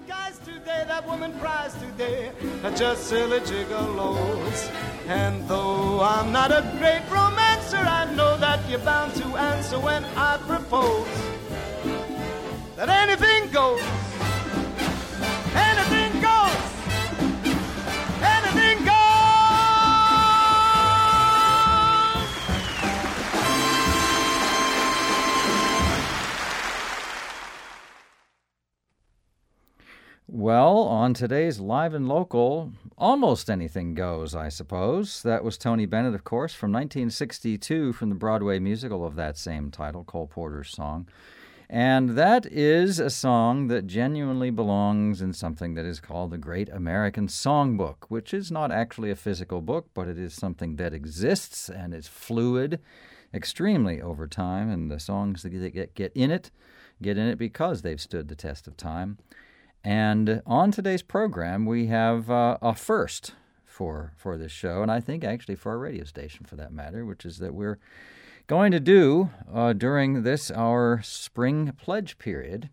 Guys today, that woman cries today, are just silly gigolos. And though I'm not a great romancer, I know that you're bound to answer when I propose. That anything goes, anything goes, anything goes. Well, on today's Live and Local, almost anything goes, I suppose. That was Tony Bennett, of course, from 1962 from the Broadway musical of that same title, Cole Porter's song. And that is a song that genuinely belongs in something that is called the Great American Songbook, which is not actually a physical book, but it is something that exists and is fluid extremely over time, and the songs that get in it because they've stood the test of time. And on today's program, we have a first for this show, and I think actually for our radio station for that matter, which is that we're going to do during this, our spring pledge period,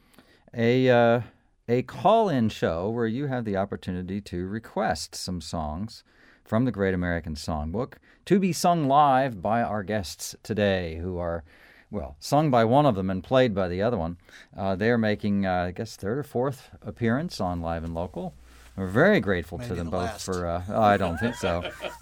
a call-in show where you have the opportunity to request some songs from the Great American Songbook to be sung live by our guests today, who are, well, sung by one of them and played by the other one. They're making, I guess, third or fourth appearance on Live and Local. We're very grateful to them both last. for, I don't think so.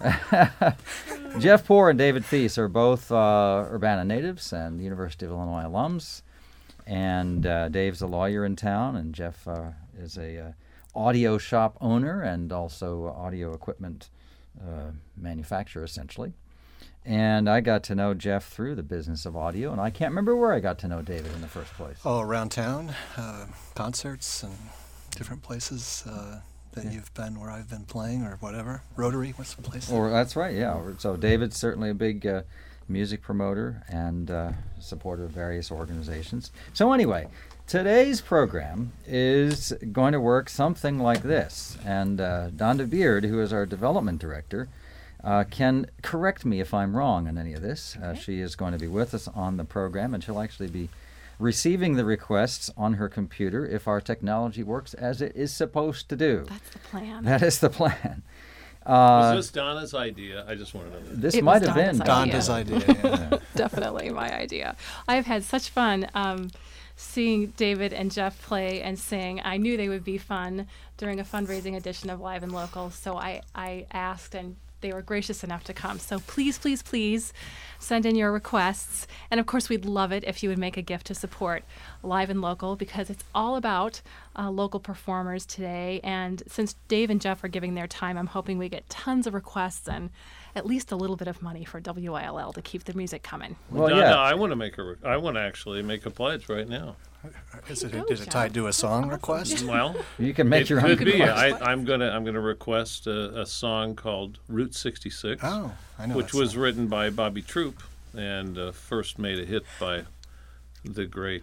Jeff Poor and David Thies are both Urbana natives and University of Illinois alums. And Dave's a lawyer in town, and Jeff is a audio shop owner and also audio equipment manufacturer, essentially. And I got to know Jeff through the business of audio, and I can't remember where I got to know David in the first place. Oh, around town, concerts and different places that you've been, where I've been playing or whatever. Rotary, what's the place? Or that's right, yeah. So David's certainly a big music promoter and supporter of various organizations. So anyway, today's program is going to work something like this. And Donda Beard, who is our development director, can correct me if I'm wrong on any of this. Okay. She is going to be with us on the program, and she'll actually be receiving the requests on her computer if our technology works as it is supposed to do. That's the plan. That is the plan. Was this Donna's idea? I just want to know that. This It might was have been Donda's idea. Yeah. Definitely my idea. I've had such fun seeing David and Jeff play and sing. I knew they would be fun during a fundraising edition of Live and Local, so I asked, and they were gracious enough to come. So please, please, please send in your requests. And of course, we'd love it if you would make a gift to support Live and Local, because it's all about local performers today. And since Dave and Jeff are giving their time, I'm hoping we get tons of requests and at least a little bit of money for WILL to keep the music coming. Well, Donna, yeah. I want to actually make a pledge right now. Is Go, it tied to a song request? Well, You can make it your own could be. request. I'm gonna request a song called Route 66, Oh, I know. which that was song. written by Bobby Troop and first made a hit by the great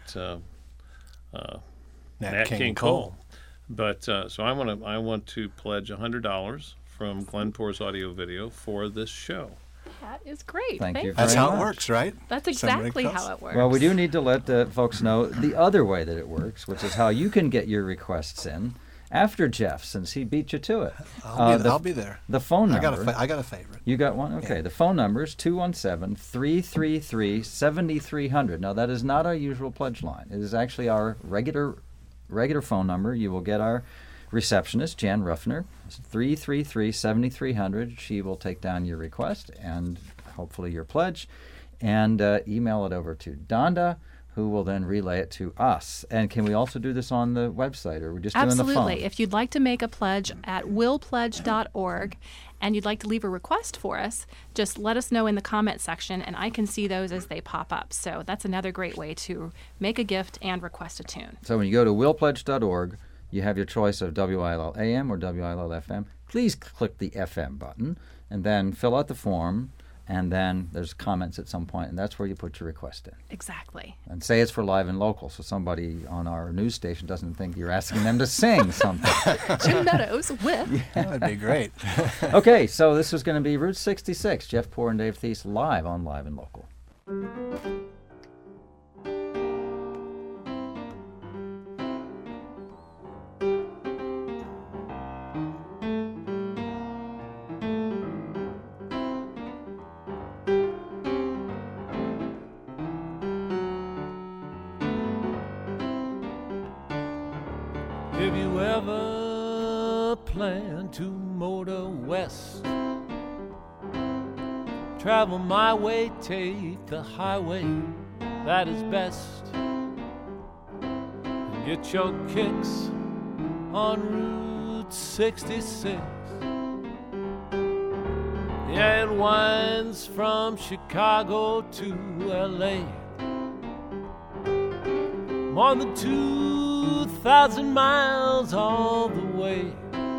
Nat King Cole. But so I want to pledge $100 from Glenpore's audio video for this show. That is great. Thank you That's very how much. it works, right? That's Somebody exactly goes. how it works. Well, we do need to let folks know the other way that it works, which is how you can get your requests in after Jeff, since he beat you to it. I'll be there. The phone number. I got a favorite. You got one? Okay. Yeah. The phone number is 217-333-7300. Now, that is not our usual pledge line. It is actually our regular phone number. You will get our receptionist, Jan Ruffner, 333-7300. She will take down your request and hopefully your pledge and email it over to Donda, who will then relay it to us. And can we also do this on the website, or are we just doing the phone? Absolutely. If you'd like to make a pledge at willpledge.org and you'd like to leave a request for us, just let us know in the comment section, and I can see those as they pop up. So that's another great way to make a gift and request a tune. So when you go to willpledge.org, you have your choice of WILL AM or WILL FM. Please click the FM button and then fill out the form, and then there's comments at some point, and that's where you put your request in. Exactly. And say it's for Live and Local, so somebody on our news station doesn't think you're asking them to sing something. Jim Meadows with. That'd be great. Okay, so this is going to be Route 66, Jeff Poor and Dave Thies live on Live and Local. If you ever plan to motor west, travel my way, take the highway that is best, and get your kicks on Route 66. Yeah, it winds from Chicago to LA, more than 2,000 miles all the way.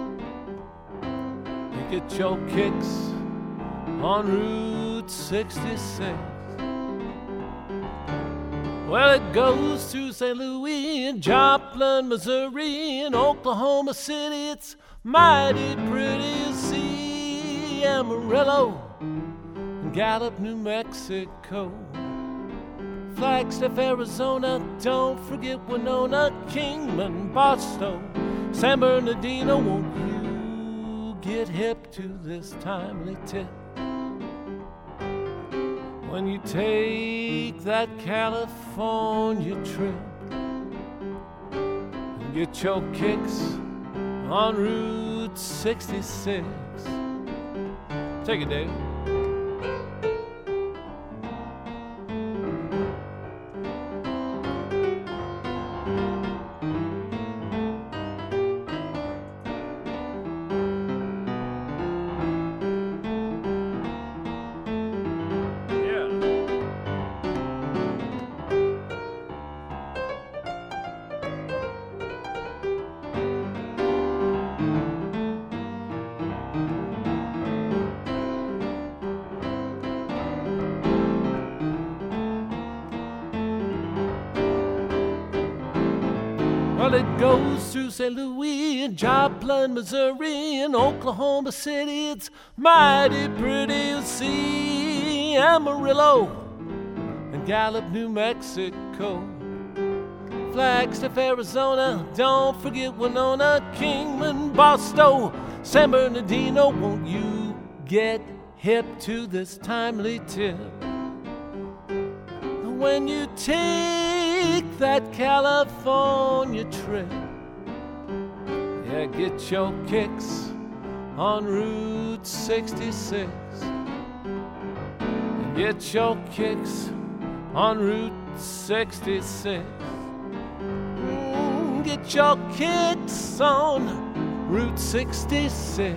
You get your kicks on Route 66. Well, it goes through St. Louis and Joplin, Missouri, and Oklahoma City. It's mighty pretty to see Amarillo and Gallup, New Mexico, Flagstaff, Arizona. Don't forget Winona, Kingman, Barstow, San Bernardino. Won't you get hip to this timely tip? When you take that California trip and get your kicks on Route 66. Take it, Dave. Well, it goes through St. Louis and Joplin, Missouri, and Oklahoma City. It's mighty pretty to see Amarillo and Gallup, New Mexico, Flagstaff, Arizona. Don't forget Winona, Kingman, Barstow, San Bernardino. Won't you get hip to this timely tip? When you take that California trip, yeah, get your kicks on Route 66. Get your kicks on Route 66. Get your kicks on Route 66.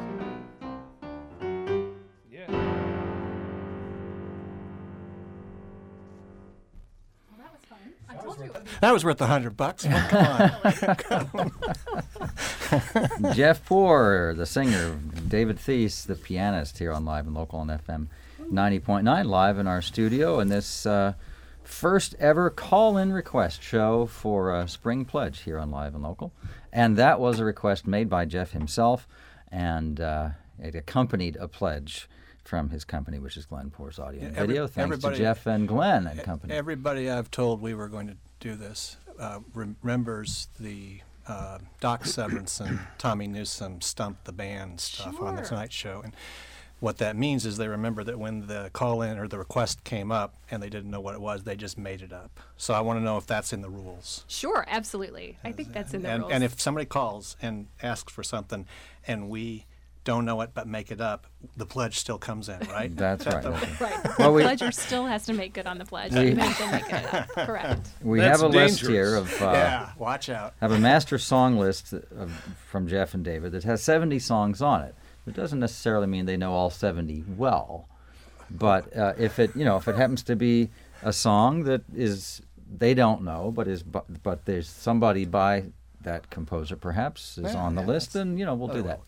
That was worth $100. Come on. Jeff Poor, the singer, David Thies, the pianist, here on Live and Local on FM 90.9, live in our studio, and this first ever call-in request show for Spring Pledge here on Live and Local. And that was a request made by Jeff himself, and it accompanied a pledge from his company, which is Glenn Poor's Audio and Video. Thanks to Jeff and Glenn and company. Everybody I've told we were going to do this remembers the Doc Severinsen and Tommy Newsom Stump the Band stuff on the Tonight Show. And what that means is they remember that when the call-in or the request came up and they didn't know what it was, they just made it up. So I want to know if that's in the rules. Sure, absolutely. I think that's in the rules. And if somebody calls and asks for something and we don't know it but make it up, the pledge still comes in, right? That's right. Right. Well, the pledger still has to make good on the pledge, even if they make it up. Correct. We have a list here of yeah, watch out. Have a master song list from Jeff and David that has 70 songs on it. It doesn't necessarily mean they know all 70 well, but if it happens to be a song that is they don't know, but there's somebody by that composer perhaps is on the list, then we'll do that.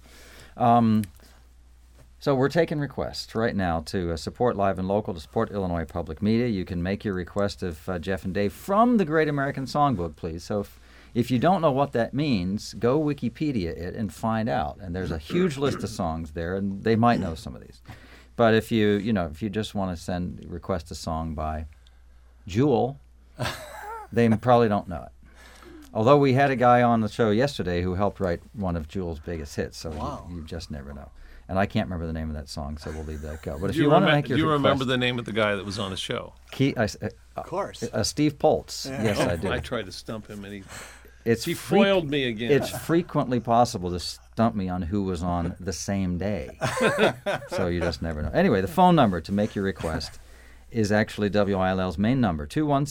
So we're taking requests right now to support Live and Local, to support Illinois Public Media. You can make your request of Jeff and Dave from the Great American Songbook, please. So if you don't know what that means, go Wikipedia it and find out. And there's a huge list of songs there, and they might know some of these. But if you just want to request a song by Jewel, they probably don't know it. Although we had a guy on the show yesterday who helped write one of Jewel's biggest hits, so you just never know. And I can't remember the name of that song, so we'll leave that go. But if you want to make your request, do you remember the name of the guy that was on the show? Of course. Steve Poltz. Yeah. Yes, I do. I tried to stump him, and She foiled me again. It's frequently possible to stump me on who was on the same day. So you just never know. Anyway, the phone number to make your request is actually WILL's main number,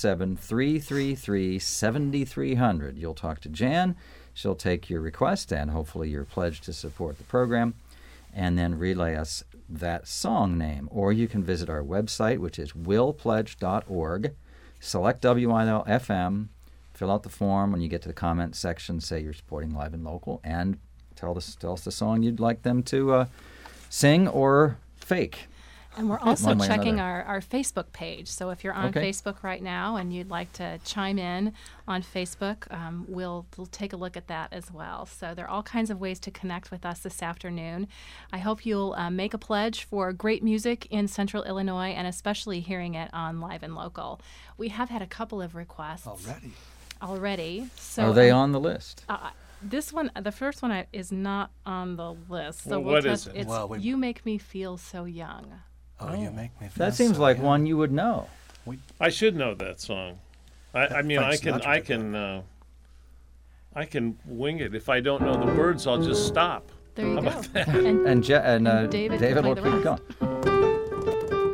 217-333-7300. You'll talk to Jan. She'll take your request and hopefully your pledge to support the program, and then relay us that song name. Or you can visit our website, which is willpledge.org. Select WILL-FM, fill out the form. When you get to the comment section, say you're supporting Live and Local, and tell us the song you'd like them to sing or fake. And we're also One way or checking another. our Facebook page. So if you're on Facebook right now and you'd like to chime in on Facebook, we'll take a look at that as well. So there are all kinds of ways to connect with us this afternoon. I hope you'll make a pledge for great music in Central Illinois, and especially hearing it on Live and Local. We have had a couple of requests already. So Are they on the list? This one, the first one, is not on the list. So Well, what is it? It's You Make Me Feel So Young. Oh, you make me feel That seems so like young. one you would know. I should know that song. I mean, I Frank Sinatra I can wing it. If I don't know the words, I'll just stop. There you How go. about that? And David can will play the keep rest. going.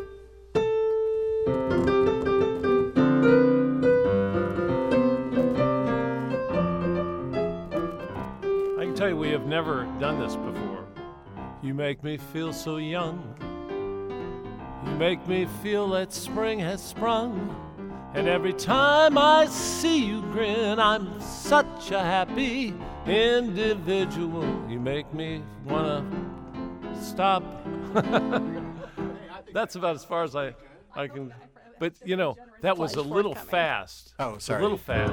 I can tell you we have never done this before. You make me feel so young. You make me feel that spring has sprung. And every time I see you grin, I'm such a happy individual. You make me wanna stop. That's about as far as I can. But you know, that was a little fast. Oh, sorry. A little fast.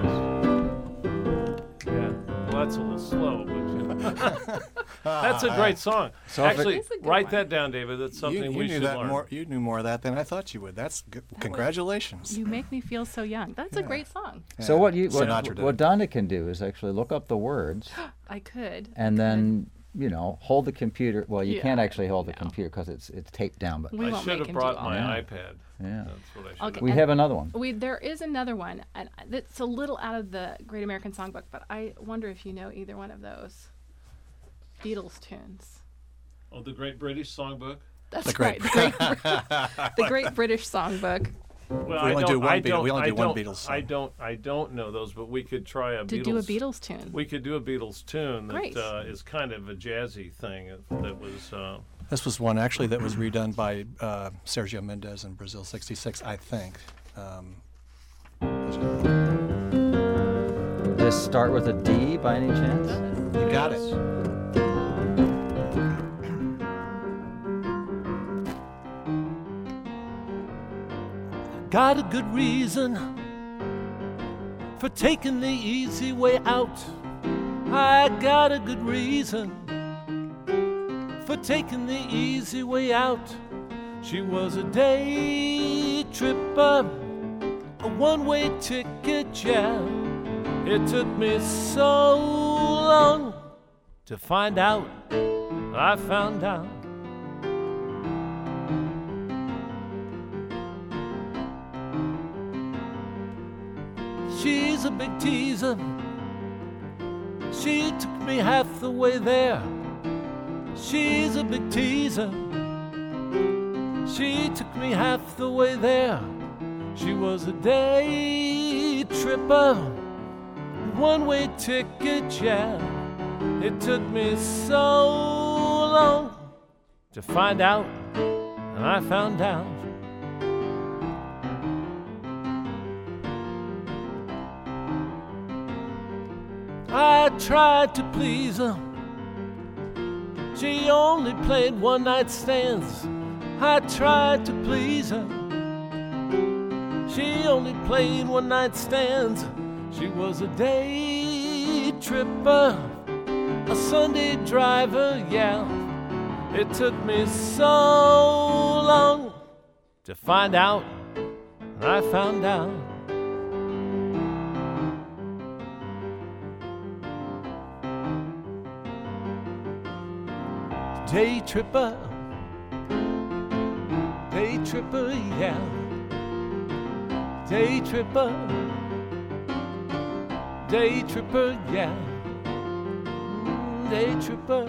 Yeah. Well, that's a little slow, but you know. That's a great song. So if it- Actually, It's a good write one. that down, David. That's something You we knew should that learn. more. You knew more of that than I thought you would. That's good. Congratulations. You Make Me Feel So Young. That's a great song. So what Sinatra did. what Donna can do is actually look up the words I could. and then hold the computer. Well, you Yeah, can't actually hold the no. computer because it's taped down. But We I won't should make have him brought do all my that. iPad. yeah, That's what I should Okay. have. we and- have another one. There is another one, and it's a little out of the Great American Songbook, but I wonder if you know either one of those Beatles tunes. Oh, the Great British Songbook. That's great- right. The Great British Songbook. Well, We I only don't, do one I Beatle- don't, we only I do one don't- Beatles I song. don't know those, but we could try a To Beatles. do a Beatles tune. We could do a Beatles tune Great. that is kind of a jazzy thing that was. This was one actually that was redone by Sergio Mendes in Brazil '66, I think. Would this start with a D by any chance? You got it. Got a good reason for taking the easy way out. I got a good reason for taking the easy way out. She was a day tripper, a one-way ticket, yeah. It took me so long to find out. I found out. She's a big teaser. She took me half the way there. She's a big teaser. She took me half the way there. She was a day tripper, one-way ticket, yeah. It took me so long to find out, and I found out. I tried to please her. She only played one-night stands. I tried to please her. She only played one-night stands. She was a day tripper, a Sunday driver, yeah. It took me so long to find out, and I found out. Day tripper, yeah. Day tripper, Day tripper, yeah. Day tripper.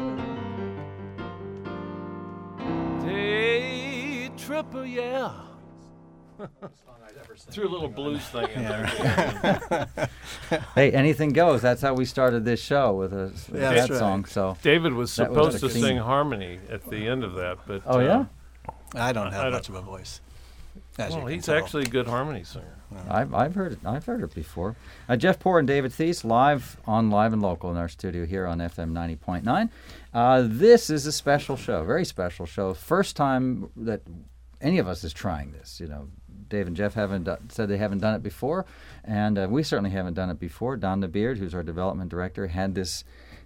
Day tripper, yeah. Threw a little blues thing in there. Hey, anything goes. That's how we started this show with that right. song. So David was That was supposed the to theme. sing harmony at the end of that, but oh yeah, I don't I have don't- much of a voice. As you well, can he's tell. actually a good harmony singer. I've heard it. I've heard it before. Jeff Poor and David Thies live and local in our studio here on FM 90.9. This is a special show, very special show. First time that any of us is trying this. You know, Dave and Jeff said they haven't done it before, and we certainly haven't done it before. Don DeBeard, who's our development director, had this.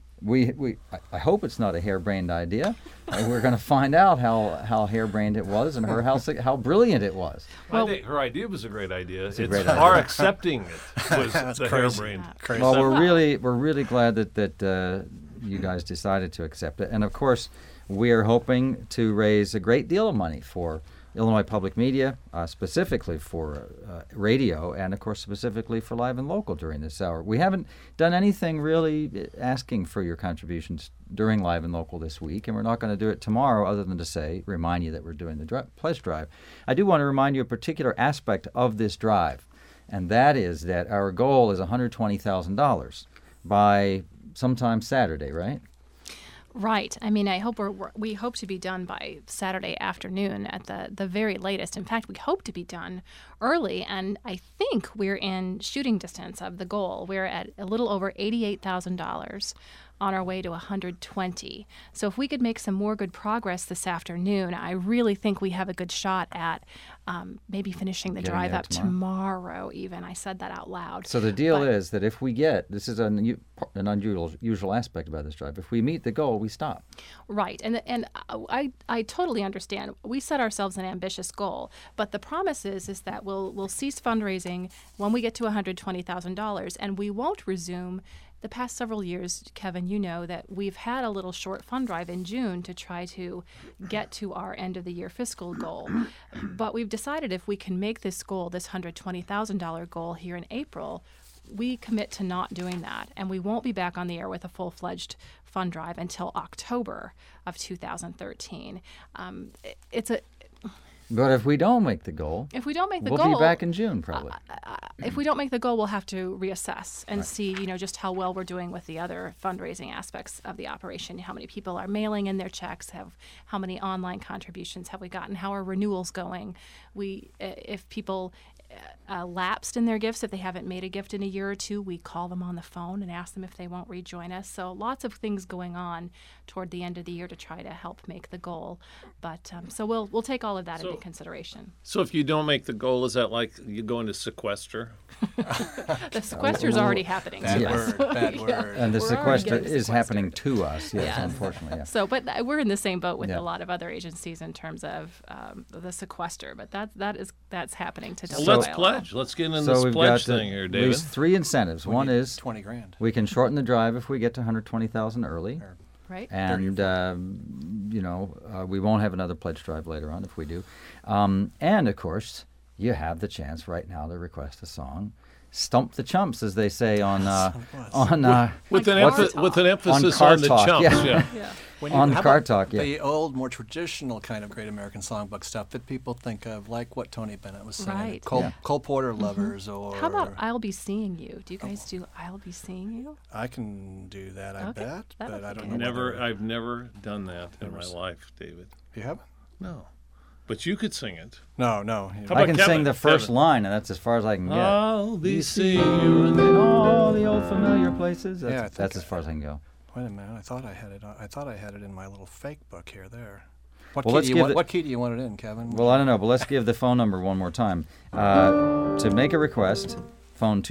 I hope it's not a harebrained idea. We're going to find out how harebrained it was and how brilliant it was. I think her idea was a great idea. It's a great our idea. accepting it was the harebrained. Crazy. Well, we're really glad that you guys decided to accept it, and of course, we are hoping to raise a great deal of money for Illinois Public Media, specifically for radio, and of course specifically for Live and Local during this hour. We haven't done anything really asking for your contributions during Live and Local this week, and we're not going to do it tomorrow other than to remind you that we're doing the pledge drive. I do want to remind you a particular aspect of this drive, and that is that our goal is $120,000 by sometime Saturday, right? Right. I mean, we hope to be done by Saturday afternoon at the very latest. In fact, we hope to be done early, and I think we're in shooting distance of the goal. We're at a little over $88,000 on our way to 120. So if we could make some more good progress this afternoon, I really think we have a good shot at maybe finishing the Getting drive there up tomorrow even. I said that out loud. So the deal is that if we this is an unusual aspect about this drive. If we meet the goal, we stop. Right, and I totally understand. We set ourselves an ambitious goal, but the promise is that we'll cease fundraising when we get to $120,000, and we won't resume. The past several years, Kevin, you know that we've had a little short fund drive in June to try to get to our end of the year fiscal goal. But we've decided if we can make this goal, this $120,000 goal here in April, we commit to not doing that. And we won't be back on the air with a full-fledged fund drive until October of 2013. But if we don't make the goal, If we don't make the we'll goal, be back in June probably. if we don't make the goal, we'll have to reassess and see, just how well we're doing with the other fundraising aspects of the operation. How many people are mailing in their checks? How many online contributions have we gotten? How are renewals going? If people lapsed in their gifts, if they haven't made a gift in a year or two, we call them on the phone and ask them if they won't rejoin us. So lots of things going on toward the end of the year to try to help make the goal. But so we'll take all of that into consideration. So if you don't make the goal, is that like you go into sequester? The sequester's already happening Bad to word, us. bad Yeah. word. And the We're already sequester getting is happening sequestered. to us, yes, Yeah. unfortunately. Yeah. So, but we're in the same boat with Yeah. a lot of other agencies in terms of the sequester. But that's happening to Well, Delaware. let's pledge. Let's get in So this we've pledge got thing here, at David. least three incentives. One need is $20,000. we can shorten the drive if we get to 120,000 early. Right? And, we won't have another pledge drive later on if we do. And, of course, you have the chance right now to request a song. Stump the chumps, as they say on with an emphasis Car on the Talk, chumps. yeah. Yeah. Yeah. On how Car about Talk, yeah. The old, more traditional kind of Great American Songbook stuff that people think of, like what Tony Bennett was saying. Right. Cole Porter Lovers, or... How about I'll Be Seeing You? Do you guys do I'll Be Seeing You? I can do that, I Okay, bet, that but would I be don't good. know. I've never done that in my life, David. You haven't? No. But you could sing it. No. How I about can Kevin? sing the first Kevin. line, and that's as far as I can get. I'll be seeing you in again. all the old familiar places. Yeah, I think That's as far as I can go. Wait a minute, I thought I had it in my little fake book here. There. What Well, key let's do you give want? the- What key do you want it in, Kevin? Well, I don't know, but let's give the phone number one more time. To make a request, phone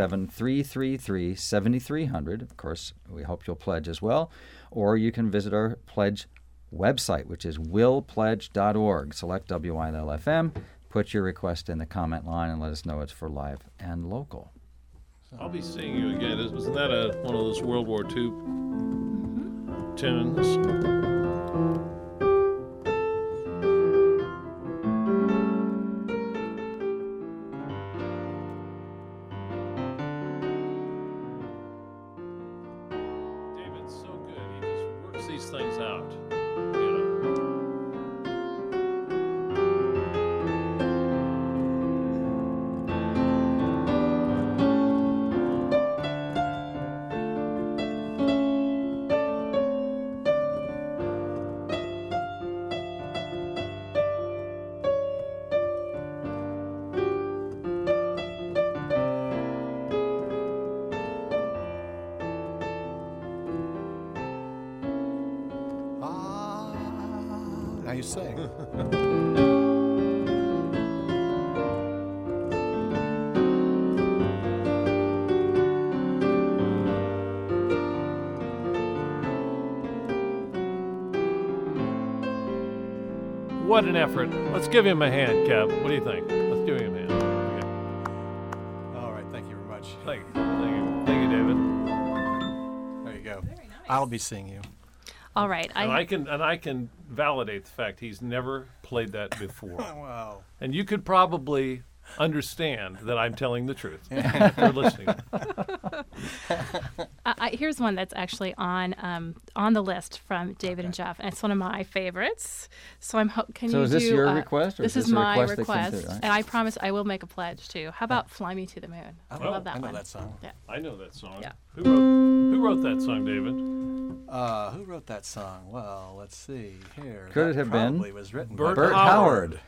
217-333-7300. Of course, we hope you'll pledge as well. Or you can visit our pledge website, which is willpledge.org. Select WILFM, put your request in the comment line, and let us know it's for Live and Local. I'll be seeing you again. Wasn't that one of those World War II tunes? these things out. You know. Now you sing. What an effort. Let's give him a hand, Kev. What do you think? Let's give him a hand. Okay. All right, thank you very much. Thank you. Thank you. Thank you, David. There you go. Very nice. I'll be seeing you. All right. And I can validate the fact he's never played that before. Wow. And you could probably understand that I'm telling the truth if you're listening. Here's one that's actually on the list from David and Jeff, and it's one of my favorites. So is this your request, or this is is this a my request that came request, through, right? and I promise I will make a pledge too. How about "Fly Me to the Moon"? I love that I know one. that song. Yeah. I know that song. Yeah. Who wrote that song, David? Who wrote that song? Well, let's see here. Could That it have been probably was written Bert by Bert Howard?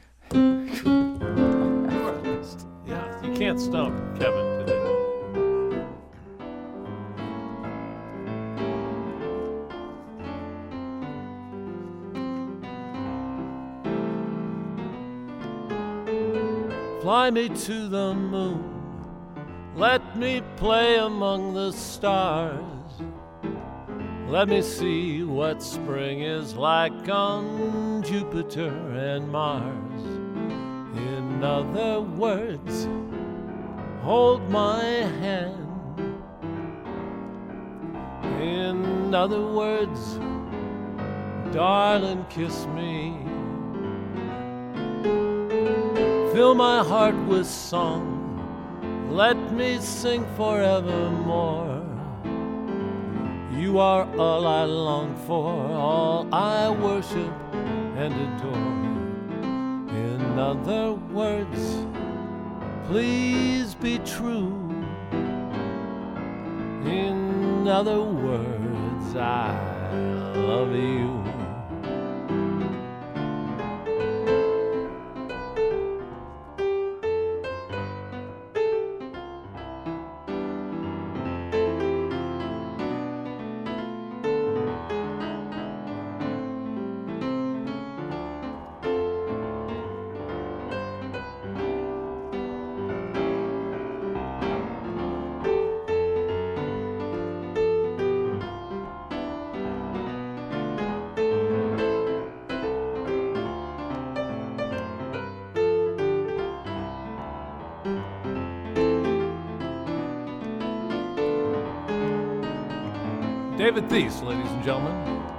Yeah, you can't stump Kevin today. Fly me to the moon, let me play among the stars. Let me see what spring is like on Jupiter and Mars. In other words, hold my hand. In other words, darling, kiss me. Fill my heart with song, let me sing forevermore. You are all I long for, all I worship and adore. In other words, please be true. In other words, I love you. David Thies, ladies and gentlemen.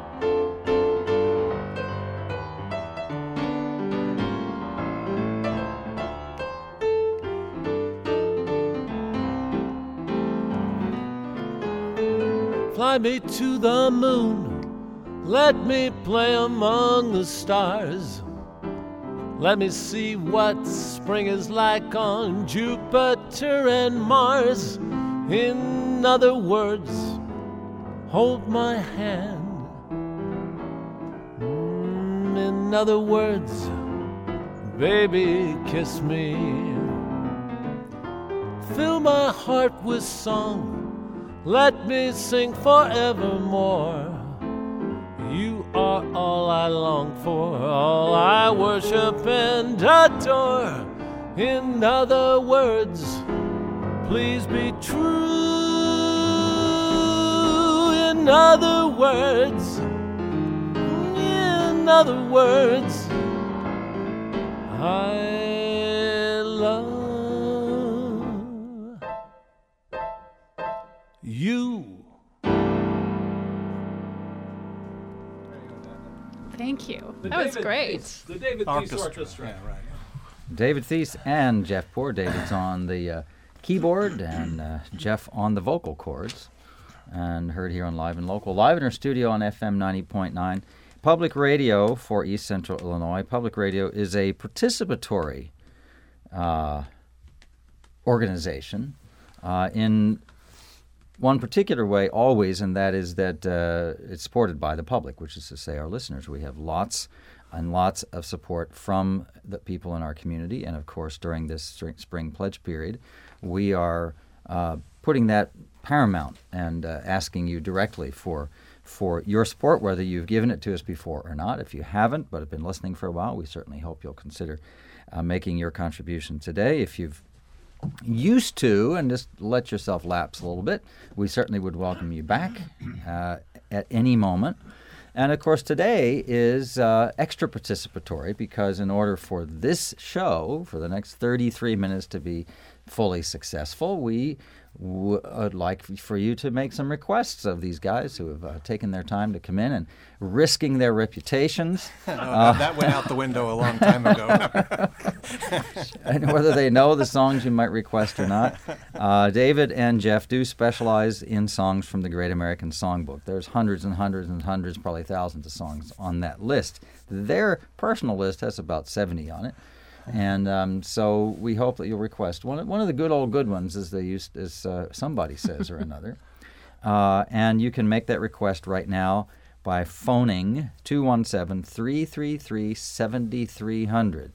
Fly me to the moon, let me play among the stars. Let me see what spring is like on Jupiter and Mars. In other words, hold my hand. In other words, baby, kiss me. Fill my heart with song, let me sing forevermore. You are all I long for, all I worship and adore. In other words, please be true. In other words, I love you. Thank you. That was great. The David Thies Orchestra. Yeah, right. David Thies and Jeff Poor. David's on the keyboard and Jeff on the vocal cords. and heard here on Live and Local. Live in our studio on FM 90.9. Public Radio for East Central Illinois. Public Radio is a participatory organization in one particular way always, and that is that it's supported by the public, which is to say our listeners. We have lots and lots of support from the people in our community, and of course during this spring pledge period, we are putting that paramount and asking you directly for your support, whether you've given it to us before or not. If you haven't but have been listening for a while, we certainly hope you'll consider making your contribution today. If you've used to and just let yourself lapse a little bit, we certainly would welcome you back at any moment. And of course today is extra participatory because in order for this show, for the next 33 minutes to be fully successful, we would like for you to make some requests of these guys who have taken their time to come in and risking their reputations. That went out the window a long time ago. And whether they know the songs you might request or not. David and Jeff do specialize in songs from the Great American Songbook. There's hundreds and hundreds and hundreds, probably thousands of songs on that list. Their personal list has about 70 on it. And so we hope that you'll request one of the good old good ones, as somebody says or another. And you can make that request right now by phoning 217-333-7300,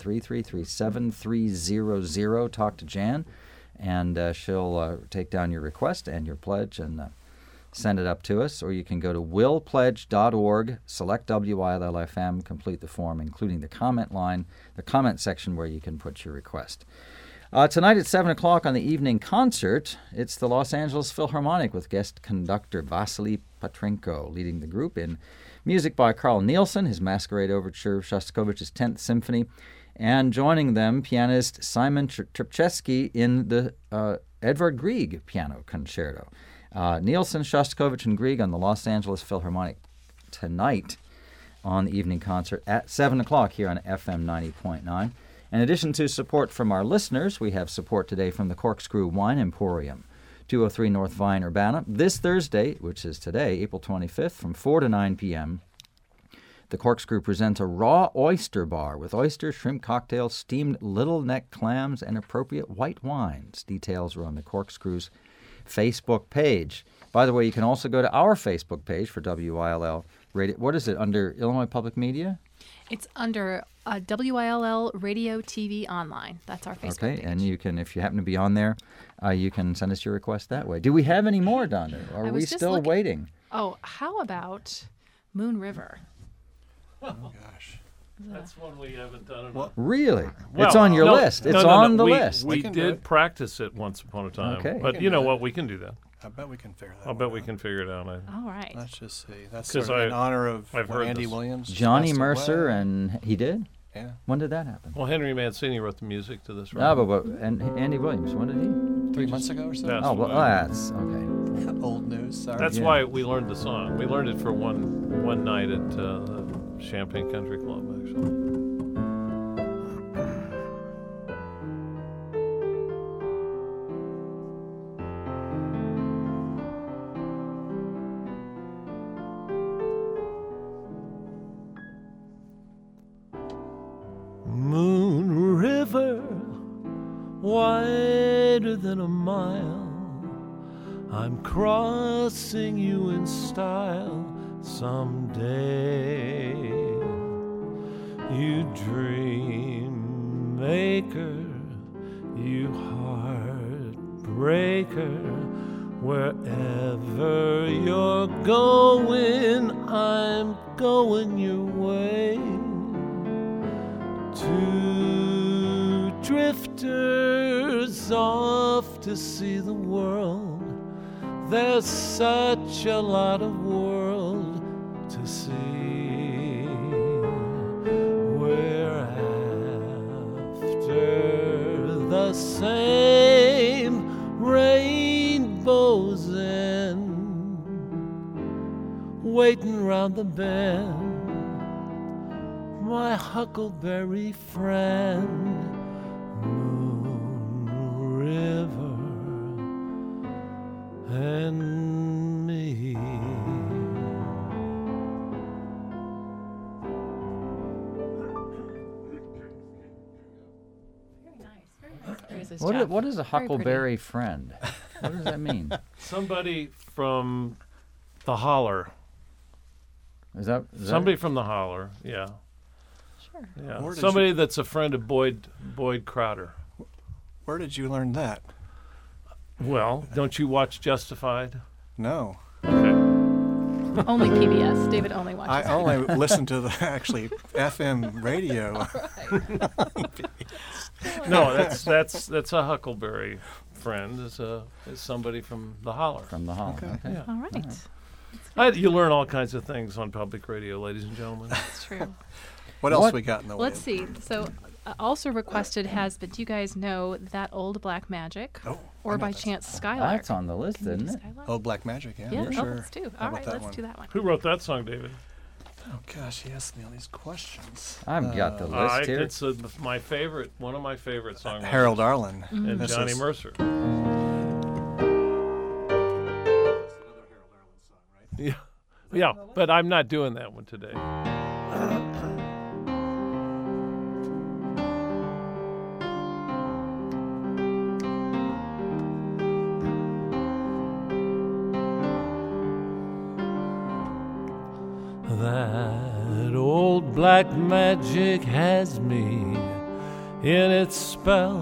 333-7300. Talk to Jan, and she'll take down your request and your pledge and send it up to us. Or you can go to willpledge.org, select WILL-FM, complete the form, including the comment line, the comment section where you can put your request. Tonight at 7 o'clock on the evening concert, it's the Los Angeles Philharmonic with guest conductor Vasily Petrenko leading the group in music by Carl Nielsen, his Masquerade Overture, Shostakovich's 10th Symphony, and joining them, pianist Simon Trpczewski in the Edvard Grieg Piano Concerto. Nielsen, Shostakovich, and Grieg on the Los Angeles Philharmonic tonight on the evening concert at 7 o'clock here on FM 90.9. In addition to support from our listeners, we have support today from the Corkscrew Wine Emporium, 203 North Vine, Urbana. This Thursday, which is today, April 25th, from 4 to 9 p.m., the Corkscrew presents a raw oyster bar with oysters, shrimp cocktails, steamed little neck clams, and appropriate white wines. Details are on the Corkscrew's Facebook page. By the way, you can also go to our Facebook page for WILL Radio. What is it, under Illinois Public Media? It's under WILL Radio TV Online. That's our Facebook page. Okay, and you can, if you happen to be on there, you can send us your request that way. Do we have any more, Donna? Are we still waiting? Oh, how about Moon River? Oh, gosh. That's one we haven't done enough. Really? It's on your list. It's on the list. We did practice it once upon a time. Okay. But you know what? We can do that. I bet we can figure that I'll bet we can figure it out. All right. Let's just see. That's 'Cause sort of in honor of I've when heard Andy this. Williams. Johnny passed Mercer, away. and he did? Yeah. When did that happen? Well, Henry Mancini wrote the music to this No, record. and Andy Williams, when did he? 3 months ago or so. That's Oh, well, why. that's okay. Old news. Sorry. That's Yeah. why we learned the song. We learned it for one night at the Champaign Country Club, actually. Moon River, wider than a mile, I'm crossing you in style someday. You dream maker, you heartbreaker, wherever you're going, I'm going your way. Two drifters off to see the world. There's such a lot of world to see. We're after the same rainbow's end, waiting round the bend. My huckleberry friend, Moon River and me. is Jeff. What is a Very pretty. huckleberry friend? What does that mean? Somebody from the holler. Is that Somebody from the holler, yeah. Sure. Yeah. Where did Somebody that's a friend of Boyd Crowder. Where did you learn that? Well, don't you watch Justified? No. Okay. Only PBS. David only watches. I only listen to the actually FM radio. No, that's a huckleberry friend. Is somebody from the holler. from the hall? Okay. Okay. Yeah. All right. You learn all kinds of things on public radio, ladies and gentlemen. That's true. What else What- we got in the way? Let's see. So, also requested has been, do you guys know That Old Black Magic? Oh, Or I know by that chance song. Skylark? That's on the list, Can we do isn't it? Skylark? Oh, Black Magic, yeah. Yeah, Sure. let's do. How All about right, that let's one? do that one. Who wrote that song, David? Oh gosh, he asked me all these questions. I've got the list here. It's my favorite, one of my favorite songwriters. Harold Arlen. And This Johnny is- Mercer. Yeah, yeah, but I'm not doing that one today. That old black magic has me in its spell.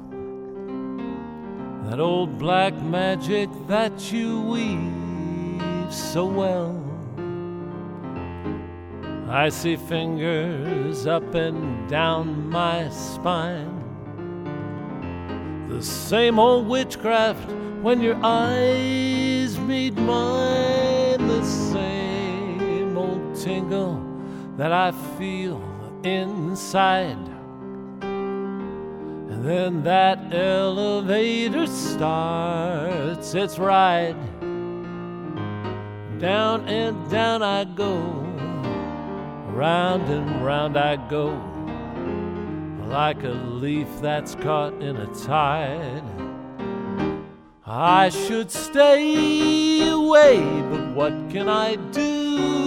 That old black magic that you weave so well. I see fingers up and down my spine. The same old witchcraft when your eyes meet mine. The same old tingle that I feel inside. And then that elevator starts its ride. Down and down I go, round and round I go, like a leaf that's caught in a tide. I should stay away, but what can I do?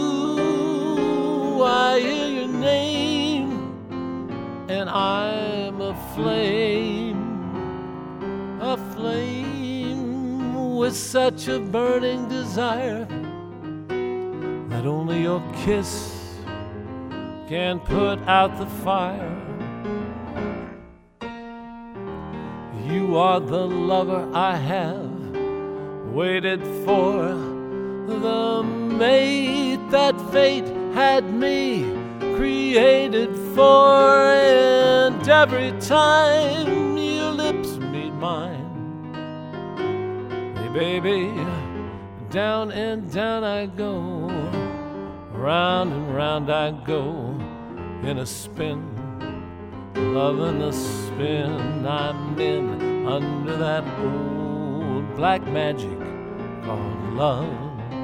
I hear your name, and I'm aflame with such a burning desire that only your kiss can put out the fire. You are the lover I have waited for, the mate that fate had me created for, and every time your lips meet mine, hey baby, down and down I go, round and round I go, in a spin, loving the spin I'm in, under that old black magic called love.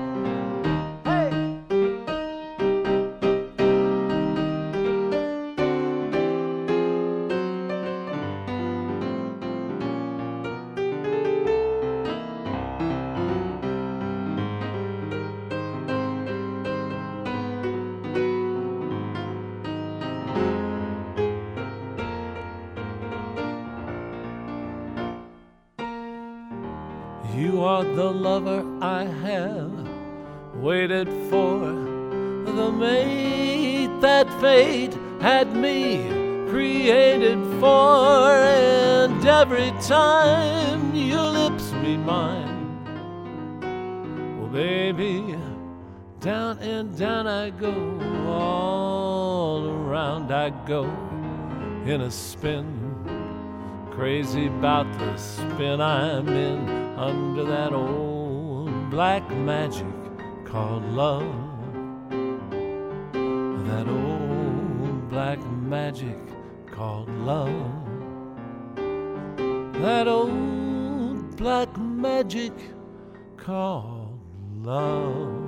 You are the lover I have waited for, the mate that fate had me created for, and every time your lips meet mine, well baby, down and down I go, all around I go, in a spin, crazy about the spin I'm in, under that old black magic called love. That old black magic called love. That old black magic called love.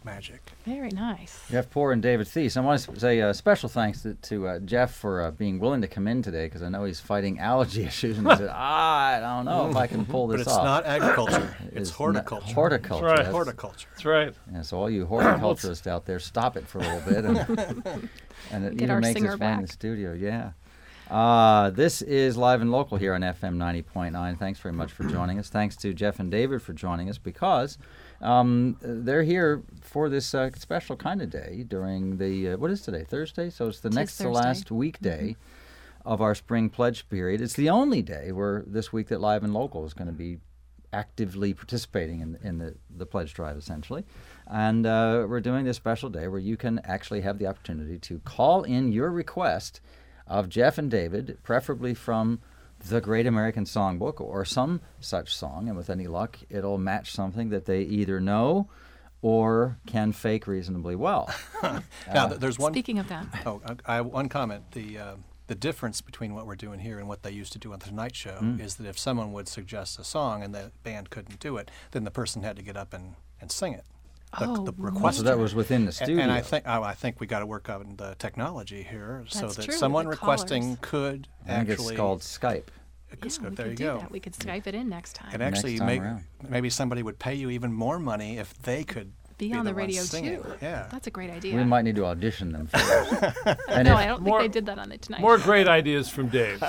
magic. Very nice. Jeff Poor and David Thies. I want to say special thanks to Jeff for being willing to come in today, because I know he's fighting allergy issues, and he said, I don't know if I can pull this But it's off. not agriculture. It's horticulture. Horticulture. That's right. Horticulture. That's right. Yeah, so all you horticulturists out there, stop it for a little bit, and it Get even our makes singer its way in the back. studio. Yeah. This is Live and Local here on FM 90.9. Thanks very much for joining us. Thanks to Jeff and David for joining us, because they're here for this special kind of day during the, what is today, Thursday? So it's the next to Thursday. last weekday of our spring pledge period. It's the only day where this week that Live and Local is going to be actively participating in the pledge drive, essentially. And we're doing this special day where you can actually have the opportunity to call in your request of Jeff and David, preferably from the Great American Songbook or some such song, and with any luck, it'll match something that they either know or can fake reasonably well. Now, there's one. Speaking of that, Oh, I have one comment. The difference between what we're doing here and what they used to do on the Tonight Show is that if someone would suggest a song and the band couldn't do it, then the person had to get up and sing it. The requester. So that was within the studio. And I think we got to work on the technology here so That's that true, someone the requesting callers. could I think actually. it's called Skype. we There could you do go. that. We could Skype it in next time. And actually, Next time around. maybe somebody would pay you even more money if they could be on the ones radio singing. too. Yeah. That's a great idea. We might need to audition them first. And no, if- I don't More- think they did that on the Tonight More Show. great ideas from Dave.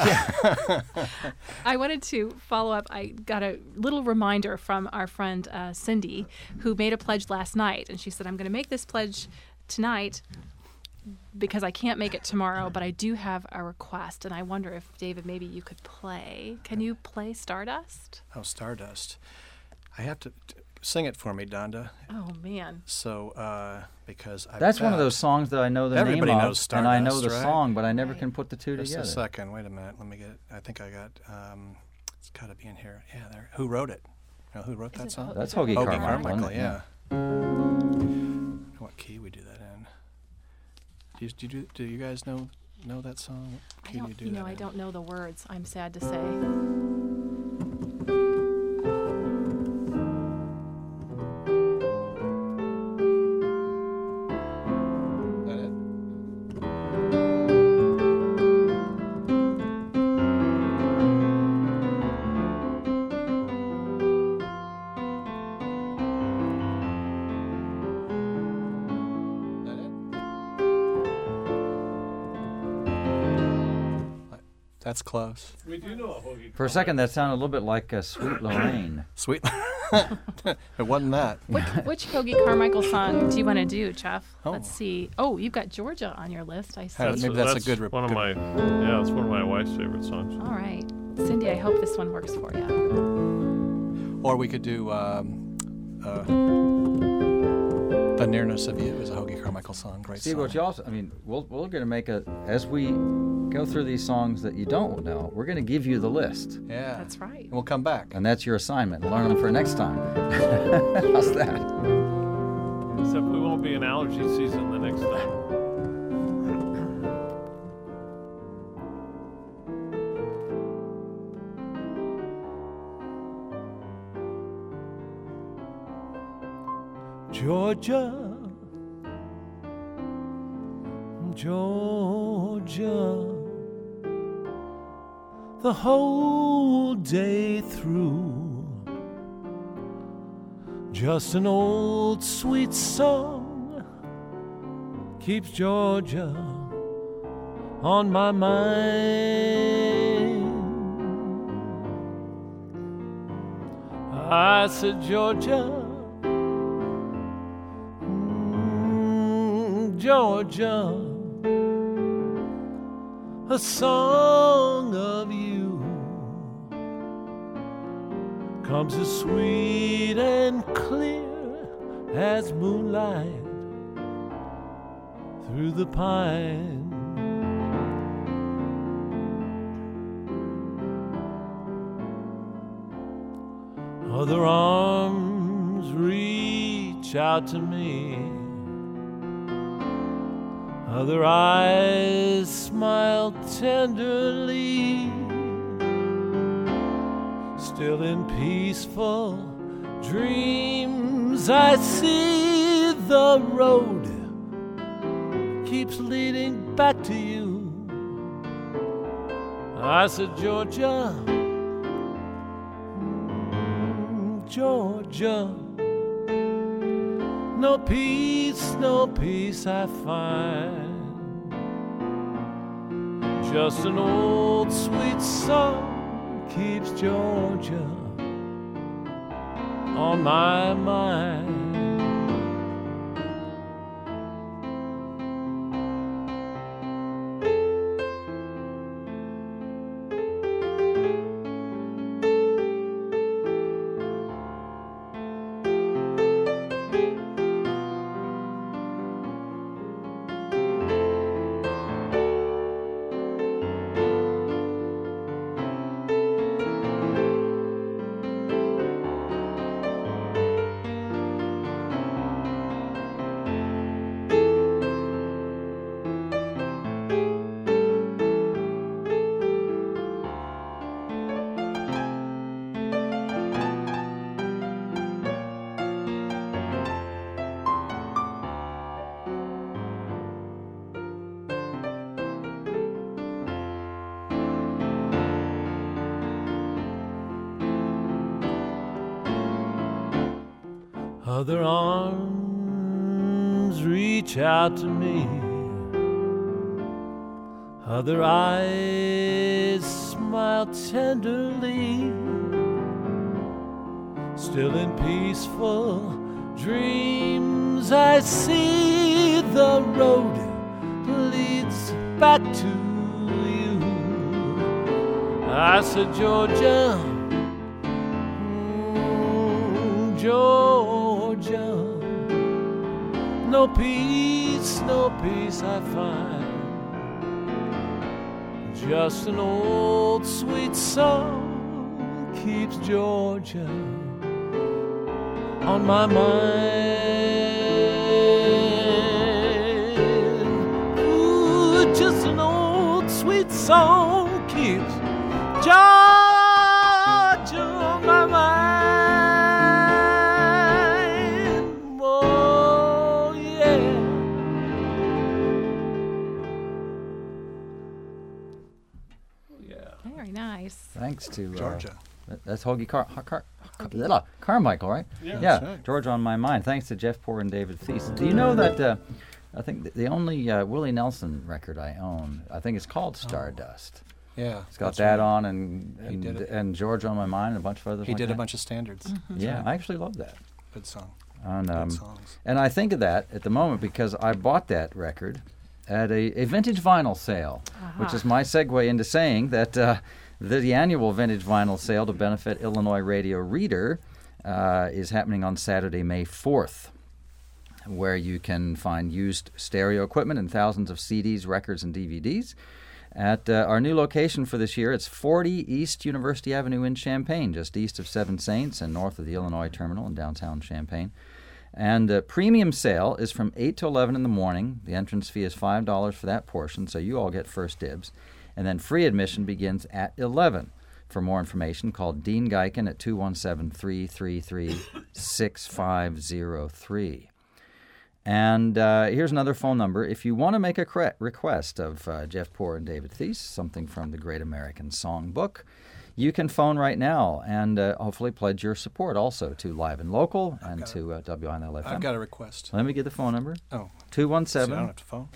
I wanted to follow up. I got a little reminder from our friend Cindy, who made a pledge last night, and she said, I'm going to make this pledge tonight because I can't make it tomorrow, but I do have a request, and I wonder if, David, maybe you could play. Can you play Stardust? Oh, Stardust. I have to sing it for me, Donda. Oh, man. So, because That's one of those songs that I know the Everybody name of, knows and I know the Stardust, right? song, but I never Right. can put the two Just together. a second. Wait a minute. Let me get it. I think I got. It's got to be in here. Yeah, there. Who wrote it? You know who wrote that it song? Ho- That's is it Hoagie Hoagie Carmichael, Carmichael. isn't it? Yeah. What key we do that in? Do you guys know that song? What I key do you don't, do you know, that I in? don't know the words. I'm sad to say. Is that it? Is that it? That's close. We do know a Hoagie. For a second, that sounded a little bit like Sweet Lorraine. Sweet. It wasn't that. Which Hoagie Carmichael song do you want to do, Jeff? Oh. Let's see. Oh, you've got Georgia on your list, I see. Maybe that's a good one of my it's one of my wife's favorite songs. All right. Cindy, I hope this one works for you. Or we could do The Nearness of You is a Hoagie Carmichael song. Great Steve, song. what you also, I mean, we're going to make as we go through these songs that you don't know, we're going to give you the list. Yeah. That's right. And we'll come back. And that's your assignment. Learn them for next time. How's that? Except we won't be in allergy season the next time. Georgia, Georgia, the whole day through, just an old sweet song keeps Georgia on my mind. I said, Georgia, Georgia, a song of you comes as sweet and clear as moonlight through the pine. Other arms reach out to me, other eyes smile tenderly. Still in peaceful dreams I see the road keeps leading back to you. I said, Georgia, Georgia, no peace I find. Just an old sweet song keeps Georgia on my mind. Other arms reach out to me, other eyes smile tenderly. Still in peaceful dreams I see the road leads back to you. I said, Georgia, Georgia, no peace I find. Just an old sweet song keeps Georgia on my mind. Ooh, just an old sweet song keeps Georgia on my mind. Very nice. Thanks to Georgia. That's Hoagie Carmichael, right? Yeah, that's right. Georgia on my mind. Thanks to Jeff Poor and David Thies. Do you know that I think the only Willie Nelson record I own, I think it's called Stardust. Yeah. It's got that's that right. on He did it. and Georgia on my mind and a bunch of others. He like did that. a bunch of standards. Mm-hmm. Yeah, I actually love that. Good song. And, Good songs. and I think of that at the moment because I bought that record at a vintage vinyl sale, which is my segue into saying that the annual vintage vinyl sale to benefit Illinois Radio Reader is happening on Saturday, May 4th, where you can find used stereo equipment and thousands of CDs, records, and DVDs. At our new location for this year, it's 40 East University Avenue in Champaign, just east of Seven Saints and north of the Illinois Terminal in downtown Champaign. And the premium sale is from 8 to 11 in the morning. The entrance fee is $5 for that portion, so you all get first dibs. And then free admission begins at 11. For more information, call Dean Geiken at 217-333-6503. And here's another phone number. If you want to make a request of Jeff Poor and David Thies, something from the Great American Songbook, you can phone right now and hopefully pledge your support also to Live and Local and to WINL-FM. I've got a request. Let me get the phone number. Oh. 217 So I don't have to phone?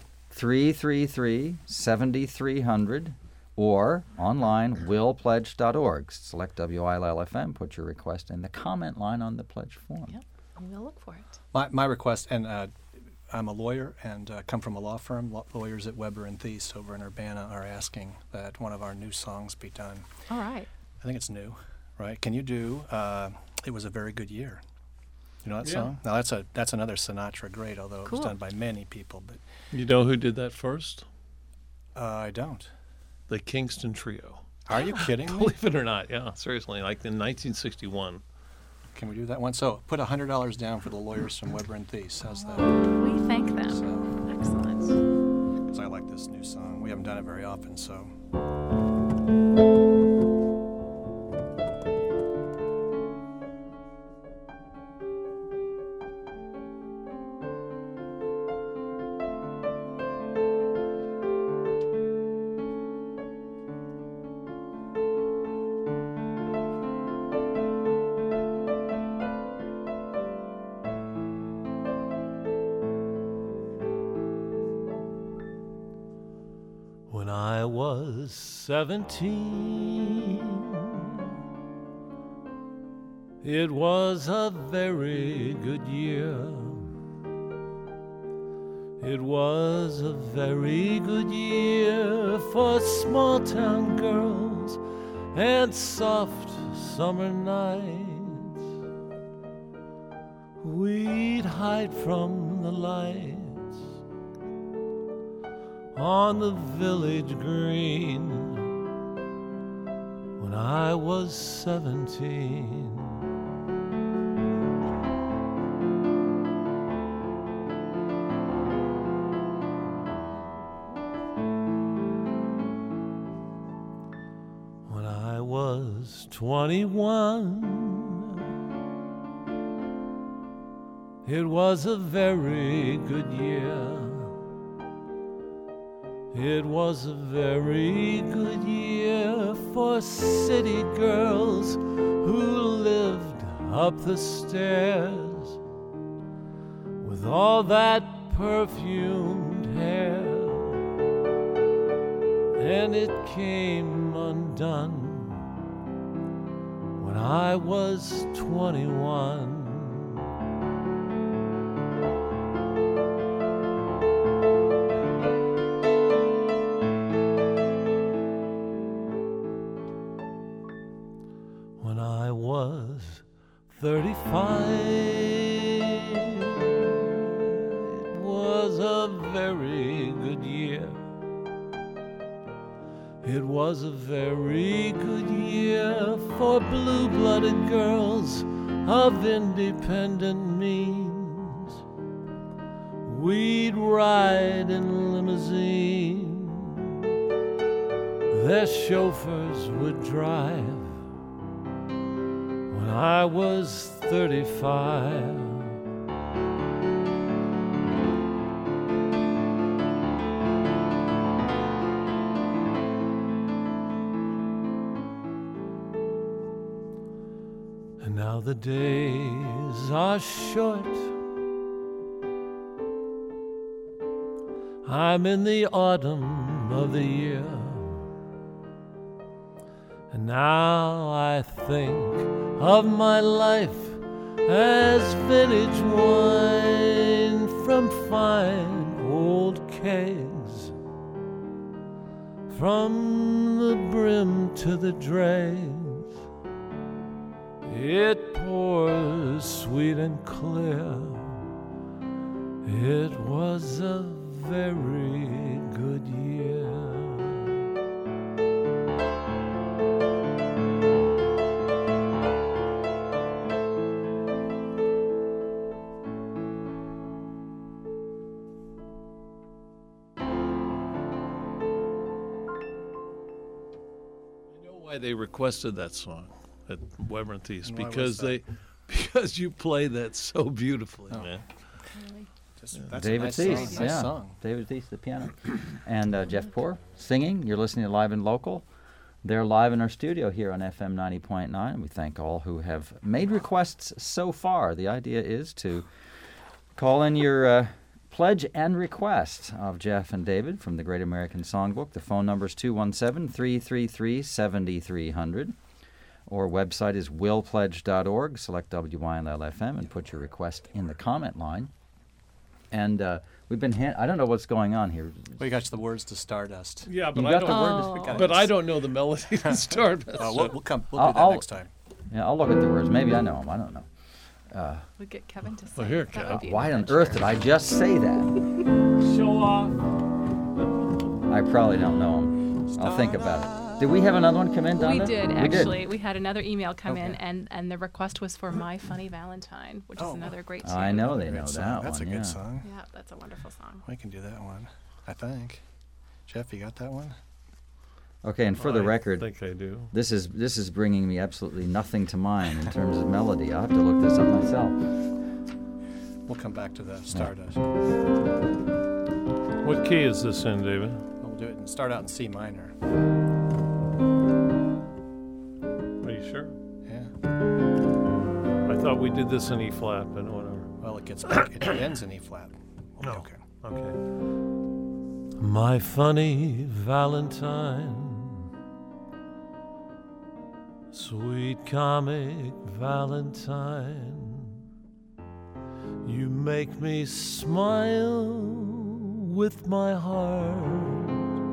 333-7300 or online willpledge.org. Select WILL-FM, put your request in the comment line on the pledge form. Yep, we will look for it. My request, and I'm a lawyer and come from a law firm. Lawyers at Weber and Thies over in Urbana are asking that one of our new songs be done. All right. I think it's new, right? Can you do It Was a Very Good Year? You know that Yeah. song? Now that's another Sinatra great, although it was Cool. done by many people. But You know who did that first? I don't. The Kingston Trio. Are you kidding me? Believe it or not, yeah, seriously, like in 1961. Can we do that one? So put $100 down for the lawyers from Weber and Thies. How's that? We thank them. So, Excellent. because I like this new song. We haven't done it very often, so. 17. It was a very good year. It was a very good year for small town girls and soft summer nights. We'd hide from the lights on the village green when I was 17. When I was 21, it was a very good year. It was a very good year for city girls who lived up the stairs with all that perfumed hair. And it came undone when I was 21. When I was 35, it was a very good year. It was a very good year for blue-blooded girls of independent means. We'd ride in limousine, their chauffeurs would drive. When I was 35, and now the days are short. I'm in the autumn of the year, and now I think of my life as vintage wine from fine old kegs, from the brim to the dregs. It pours sweet and clear. It was a very good year. Why they requested that song at Weber and Thies? Why was Because that? because you play that so beautifully, Oh. man. That's David a nice Thies, song. Nice yeah. song. David Thies, the piano. And Jeff Poor singing. You're listening to Live and Local. They're live in our studio here on FM 90.9. We thank all who have made requests so far. The idea is to call in your pledge and request of Jeff and David from the Great American Songbook. The phone number is 217-333-7300. Or website is willpledge.org. Select WYNL-FM and put your request in the comment line. And we've been I don't know what's going on here. We got the words to Stardust. Yeah, You got the word. We got But it. I don't know the melody to start. We'll do I'll- that next time. Yeah, I'll look at the words. Maybe I know them. I don't know. We'll get Kevin to say. Well, here, it. That Kev. would be an Why on adventure. earth did I just say that? Show off. I probably don't know them. I'll think about it. Did we have another one come in, Donna? We did, We actually. We had another email come in, Okay. and the request was for My Funny Valentine, which is another great tune. I know they know Great song. that That's one. a yeah. good song. Yeah, that's a wonderful song. We can do that one, I think. Jeff, you got that one? Okay, and for the I record, think I do. this is bringing me absolutely nothing to mind in terms of melody. I'll have to look this up myself. We'll come back to the Stardust. What key is this in, David? We'll do it and start out in C minor. Are you sure? Yeah. I thought we did this in E flat, but whatever. Well, it ends in E flat. We'll be okay. Okay. My funny Valentine, Sweet comic Valentine, you make me smile with my heart.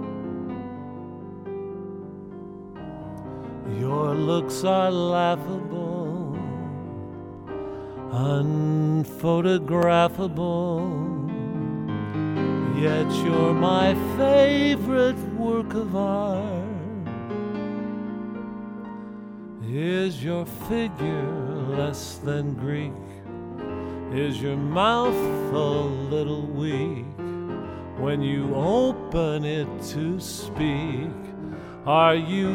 Your looks are laughable, unphotographable, yet you're my favorite work of art. Is your figure less than Greek? Is your mouth a little weak when you open it to speak? Are you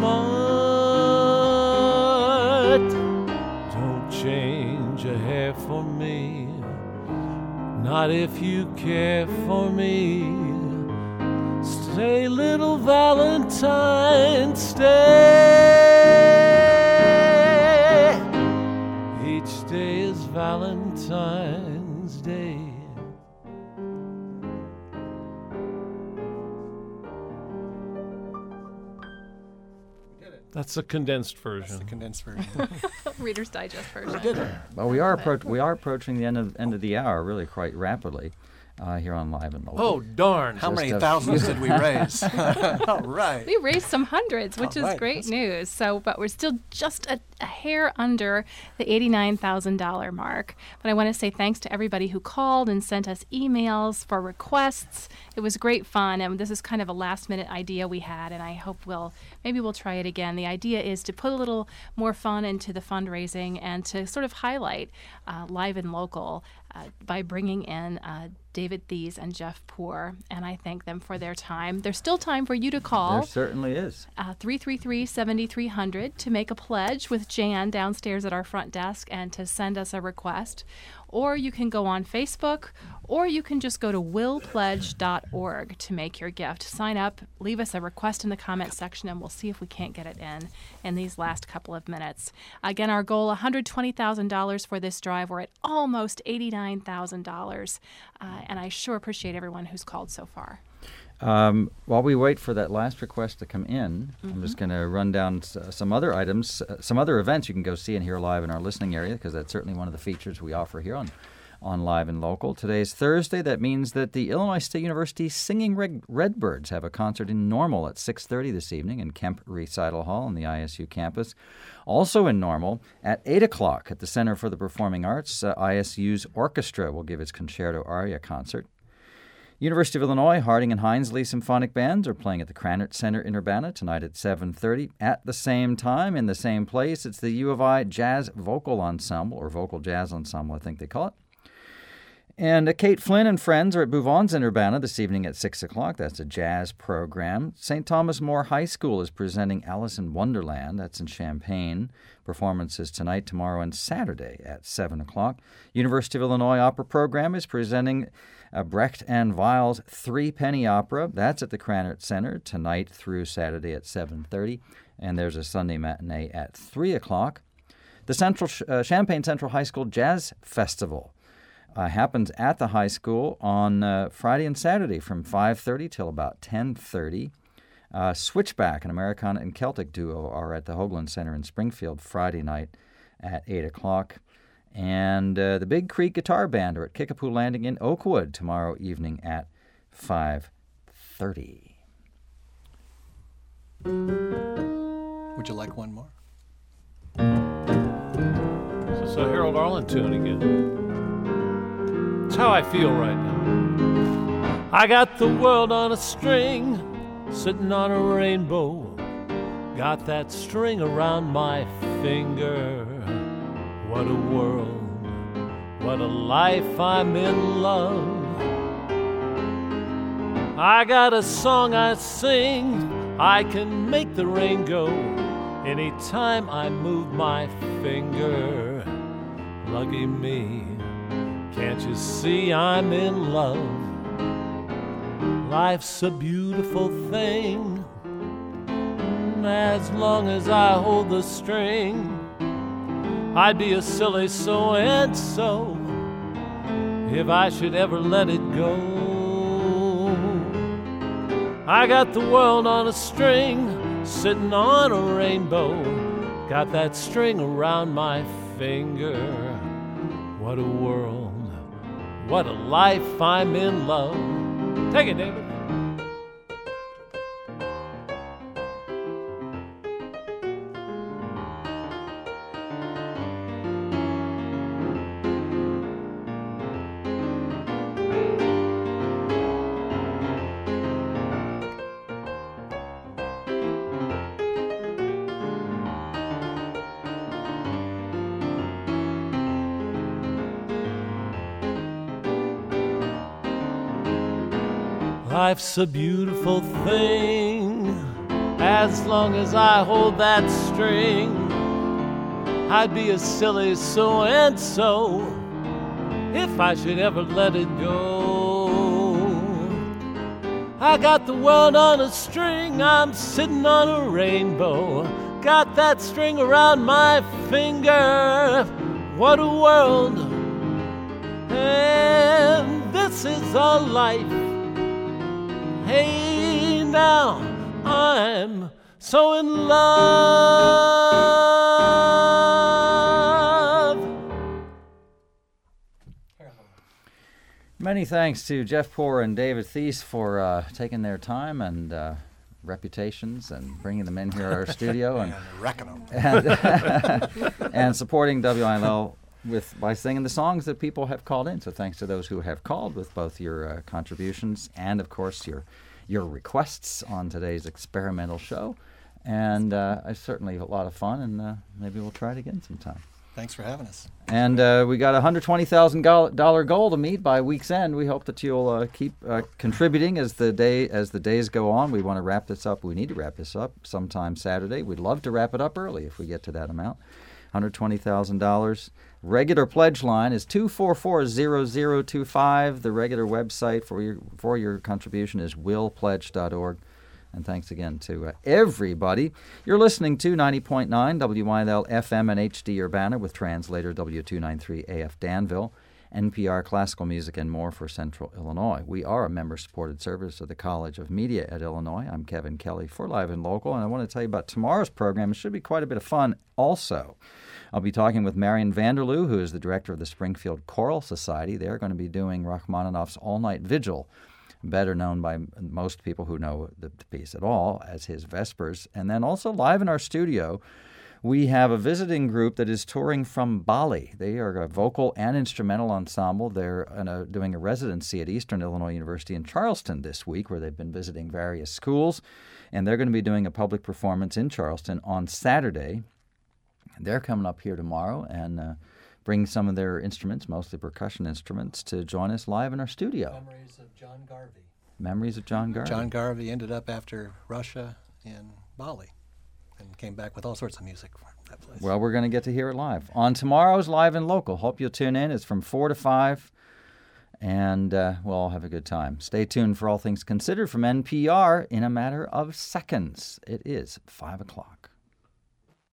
smart? Don't change a hair for me, not if you care for me. Stay, little Valentine, stay. Each day is Valentine's Day. That's a condensed version. That's the condensed version. Reader's Digest version. Did it? Well, we are approaching the end of the hour really quite rapidly here on Live and Local. Oh, darn. How many Just a thousands few. did we raise? All right. We raised some hundreds, which All is right. great news. So, but we're still just a hair under the $89,000 mark. But I want to say thanks to everybody who called and sent us emails for requests. It was great fun, and this is kind of a last-minute idea we had, and I hope maybe we'll try it again. The idea is to put a little more fun into the fundraising and to sort of highlight Live and Local by bringing in David Thies and Jeff Poor, and I thank them for their time. There's still time for you to call. There certainly is. 333-7300 to make a pledge with Jan downstairs at our front desk and to send us a request. Or you can go on Facebook, or you can just go to willpledge.org to make your gift. Sign up, leave us a request in the comment section, and we'll see if we can't get it in these last couple of minutes. Again, our goal, $120,000 for this drive. We're at almost $89,000, and I sure appreciate everyone who's called so far. While we wait for that last request to come in, I'm just going to run down some other items, some other events you can go see and hear live in our listening area, because that's certainly one of the features we offer here on Live and Local. Today's Thursday. That means that the Illinois State University Singing Redbirds have a concert in Normal at 6:30 this evening in Kemp Recital Hall on the ISU campus. Also in Normal, at 8 o'clock at the Center for the Performing Arts, ISU's orchestra will give its Concerto Aria concert. University of Illinois, Harding and Hinesley Symphonic Bands are playing at the Krannert Center in Urbana tonight at 7:30. At the same time, in the same place, it's the U of I Jazz Vocal Ensemble, or Vocal Jazz Ensemble, I think they call it. And Kate Flynn and friends are at Bouvons in Urbana this evening at 6 o'clock. That's a jazz program. St. Thomas More High School is presenting Alice in Wonderland. That's in Champaign. Performances tonight, tomorrow, and Saturday at 7 o'clock. University of Illinois Opera Program is presenting Brecht and Weil's Three Penny Opera. That's at the Krannert Center tonight through Saturday at 7:30. And there's a Sunday matinee at 3 o'clock. The Champaign Central High School Jazz Festival happens at the high school on Friday and Saturday from 5:30 till about 10:30. Switchback, an Americana and Celtic duo, are at the Hoagland Center in Springfield Friday night at 8 o'clock. And the Big Creek Guitar Band are at Kickapoo Landing in Oakwood tomorrow evening at 5:30. Would you like one more? It's a Harold Arlen tune again. It's how I feel right now. I got the world on a string, sitting on a rainbow. Got that string around my finger. What a world, what a life, I'm in love. I got a song I sing, I can make the rain go anytime I move my finger. Lucky me, can't you see I'm in love? Life's a beautiful thing, as long as I hold the string. I'd be a silly so-and-so if I should ever let it go. I got the world on a string, sitting on a rainbow. got that string around my finger. What a world, what a life, I'm in love. Take it, David. Life's a beautiful thing. As long as I hold that string, I'd be a silly so-and-so if I should ever let it go. I got the world on a string, I'm sitting on a rainbow. Got that string around my finger. What a world, and this is a life. Hey, now I'm so in love. Many thanks to Jeff Poor and David Thies for taking their time and reputations and bringing them in here at our studio and wrecking them. and supporting WILL by singing the songs that people have called in. So thanks to those who have called with both your contributions and, of course, your requests on today's experimental show. And it's certainly a lot of fun, and maybe we'll try it again sometime. Thanks for having us. And we got a $120,000 goal to meet by week's end. We hope that you'll keep contributing as the days go on. We want to wrap this up. We need to wrap this up sometime Saturday. We'd love to wrap it up early if we get to that amount. $120,000. Regular pledge line is 244-0025. The regular website for your contribution is willpledge.org. And thanks again to everybody. You're listening to 90.9 WILL FM and HD Urbana with translator W293 AF Danville, NPR Classical Music and more for Central Illinois. We are a member-supported service of the College of Media at Illinois. I'm Kevin Kelly for Live and Local, and I want to tell you about tomorrow's program. It should be quite a bit of fun also. I'll be talking with Marion Vanderloo, who is the director of the Springfield Choral Society. They're going to be doing Rachmaninoff's All-Night Vigil, better known by most people who know the piece at all as his Vespers. And then also live in our studio, we have a visiting group that is touring from Bali. They are a vocal and instrumental ensemble. They're doing a residency at Eastern Illinois University in Charleston this week, where they've been visiting various schools. And they're going to be doing a public performance in Charleston on Saturday. They're coming up here tomorrow and bring some of their instruments, mostly percussion instruments, to join us live in our studio. Memories of John Garvey. Memories of John Garvey. John Garvey ended up after Russia in Bali and came back with all sorts of music from that place. Well, we're going to get to hear it live. On tomorrow's Live and Local, hope you'll tune in. It's from 4 to 5, and we'll all have a good time. Stay tuned for All Things Considered from NPR in a matter of seconds. It is 5 o'clock.